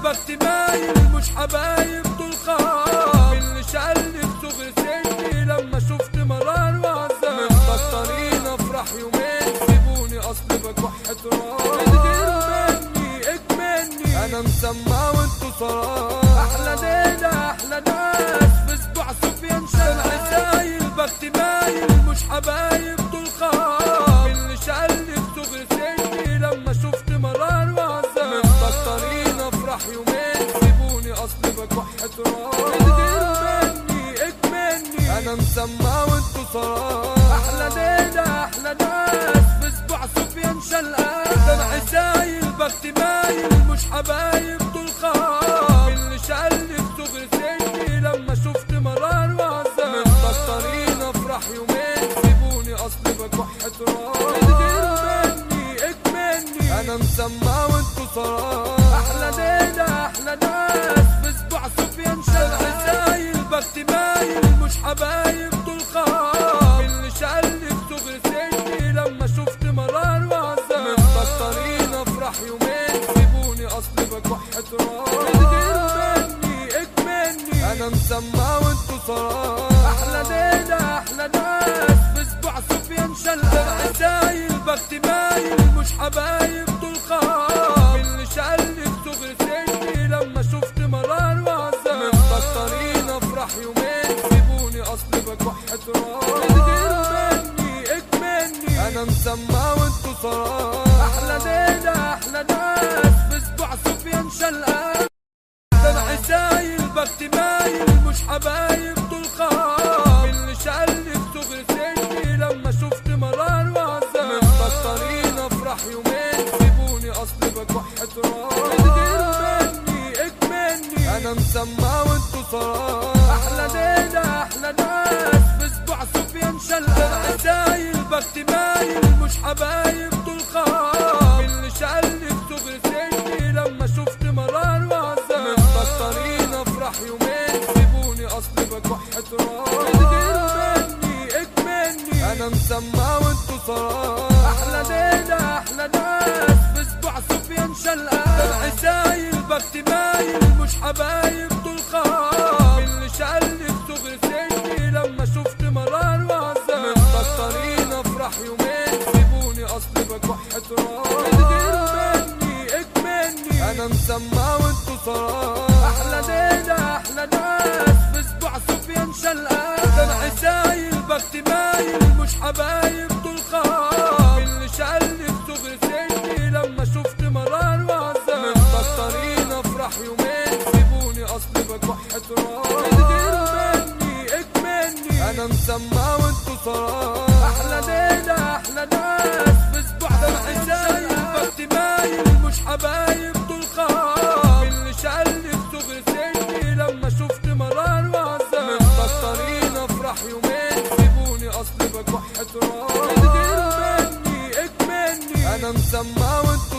البخت مايل مش حبايب دول خام، اللي شالني بصغر سني لما شفت مرار وعذاب، مفكرين افرح يومين سيبوني اصل بكح تراب، اتغيروا مني اكملني انا مسمع وانتو صراحة، احلى ليلة احلى ناس في اسبوع سفيان شمع سايل، البخت مايل مش حبايب دول خام، اللي شالني بصغر سني لما شفت مرار وعذاب، مفكرين افرح يومين سيبوني اصل بكح تراب، اتغيروا مني اكملني انا مسمع وانتو صراحة، احلى ليلة احلى ناس في اسبوع سفيان شلقان، دمع سايل البخت مايل مش حبايب دول خام، اللي شالني بصغر سني لما شفت مرار وعذاب، مفكرين افرح يومين سيبوني اصل بكح تراب، اتغيروا مني اكملني انا مسمع وانتو صراحة، احلى ليلة احلى ناس في اسبوع سفيان شلقان، سايل البخت مايل مش حبايب دول خام، اللي شالني بصغر سني لما شفت مرار وعذاب، مفكرين افرح يومين سيبوني اصل بكح تراب، اتغيروا مني اكملني انا مسمع وانتو صراحة، احلى ليلة احلى ناس في اسبوع سفيان شلقان، سايل البخت مايل مش حبايب دول خام، اللي شالني بصغر سني لما شفت مرار وعذاب، مفكرين افرح يومين سيبوني اصل بكح تراب، اتغيروا مني اكملني انا مسمع وانتو صراحة، احلى ليلة احلى ناس في اسبوع سفيان شلقان، دمع سايل البخت مايل مش حبايب دول خام، اللي شالني بصغر سني لما شفت مرار وعذاب، مفكرين افرح يومين سيبوني اصل بكح تراب، اتغيروا مني اكملني انا مسمع وانتو صراحة، احلى ليلة احلى ناس في اسبوع سفيان شلقان، سايل البخت مايل مش حبايب دول خام، اللي شالني بصغر سني لما شفت مرار وعذاب، مفكرين افرح يومين سيبوني اصل بكح تراب، اتغيروا مني اكملني انا مسمع وانتو صراحة، احلى ليلة احلى ناس في اسبوع سفيان شلقان، دمع سايل البخت مايل مش حبايب دول خام، اللي شالني بصغر سني لما شفت مرار وعذاب، مفكرين افرح يومين سيبوني اصل بكح تراب، اتغيروا مني اكملني انا مسمع وانتو صراحة، احلى ليلة احلى ناس في اسبوع سفيان شلقان، دمع سايل البخت مايل مش حبايب دول خام، اللي شالني بصغر سني لما شفت مرار وعذاب، مفكرين افرح يومين سيبوني اصل بكح تراب، اتغيروا مني اكملني انا مسمع وانتو صراحة، احلى ليلة احلى ناس في اسبوع دمع سايل البخت مايل مش حبايب دول خام، اللي شالني بصغر سني لما شفت مرار وعذاب، مفكرين افرح يومين سيبوني اصل بكح تراب، اتغيروا مني اكملني انا مسمع وانتو